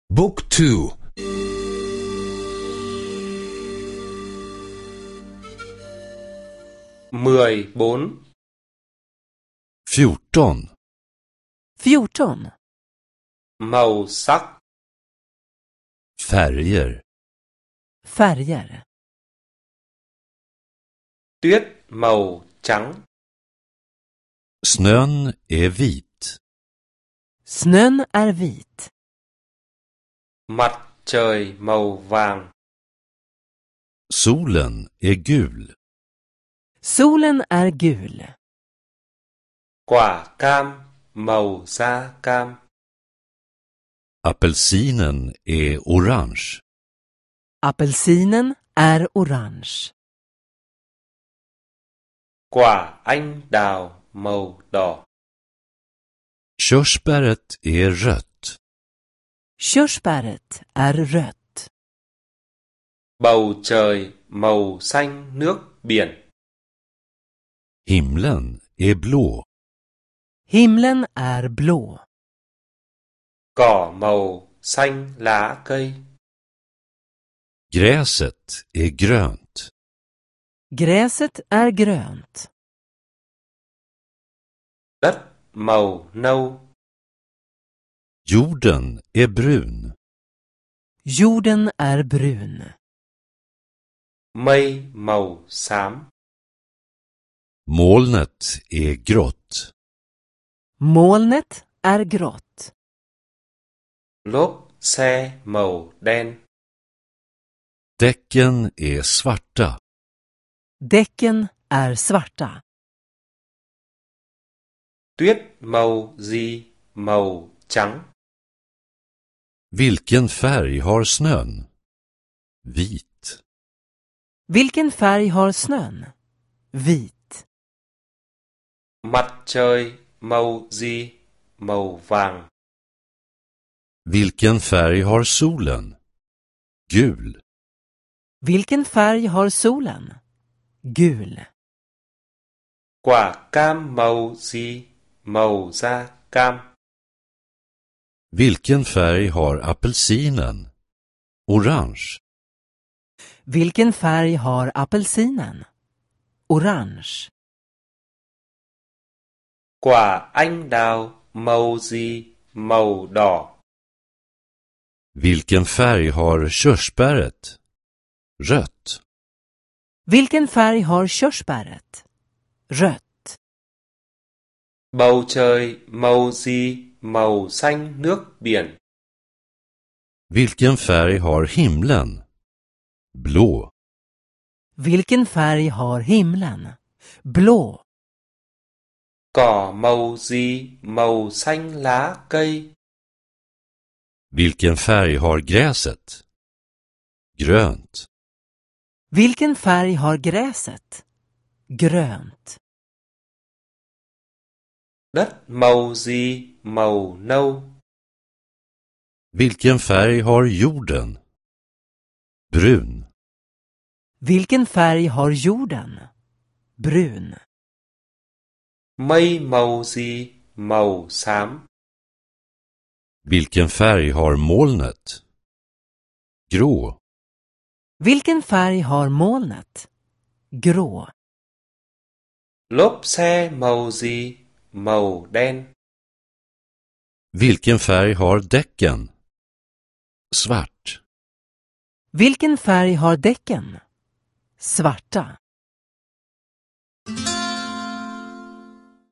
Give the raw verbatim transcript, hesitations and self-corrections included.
Book two. mười bốn. fjorton. fjorton. Màu sắc. Färger. Färger. Tuyết màu trắng. Snön är vit. Snön är vit. Mặt trời màu vàng. Solen är gul. Solen är gul. Quả cam màu da cam. Apelsinen är orange. Apelsinen är orange. Quả anh đào màu đỏ. Körsbäret är rött. Körsbäret är rött. Bầu trời màu xanh nước biển. Himlen är blå. Himlen är blå. Cỏ màu xanh lá cây. Gräset är grönt. Gräset är grönt. Đất màu nâu. Jorden är brun. Jorden är brun. Mây màu xám. Molnet är grått. Molnet är grått. Lốp xe màu đen. Däcken är svarta. Däcken är svarta. Tuyết màu gì màu trắng. Vilken färg har snön? Vit. Vilken färg har snön? Vit. Mặt trời màu gì màu vàng. Vilken färg har solen? Gul. Vilken färg har solen? Gul. Quả cam màu gì màu da cam. Vilken färg har apelsinen? Orange. Vilken färg har apelsinen? Orange. Quả anh đào màu gì màu đỏ. Vilken färg har körsbäret? Rött. Vilken färg har körsbäret? Rött. Bầu trời màu gì màu xanh nước biển. Vilken färg har himlen? Blå. Vilken färg har himlen? Blå. Cỏ màu gì màu xanh lá cây. Vilken färg har gräset? Grönt. Vilken färg har gräset? Grönt. Đất màu gì màu nâu. Vilken färg har jorden? Brun. Vilken färg har jorden? Brun. Mây màu gì màu xám. Vilken färg har molnet? Grå. Vilken färg har molnet? Grå. Lốp xe màu gì màu đen. Vilken färg har däcken? Svart. Vilken färg har däcken? Svarta.